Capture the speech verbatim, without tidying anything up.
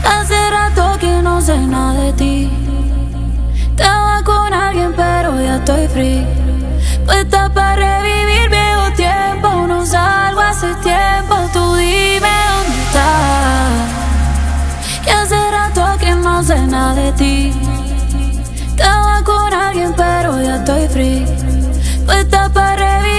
Hace rato que no sé nada de ti. Estaba con alguien pero ya estoy free. Puesta para revivir viejo tiempo. No salgo hace tiempo. Tú dime dónde estás. Que hace rato que no sé nada de ti. Estaba con alguien pero ya estoy free. Puesta para revivir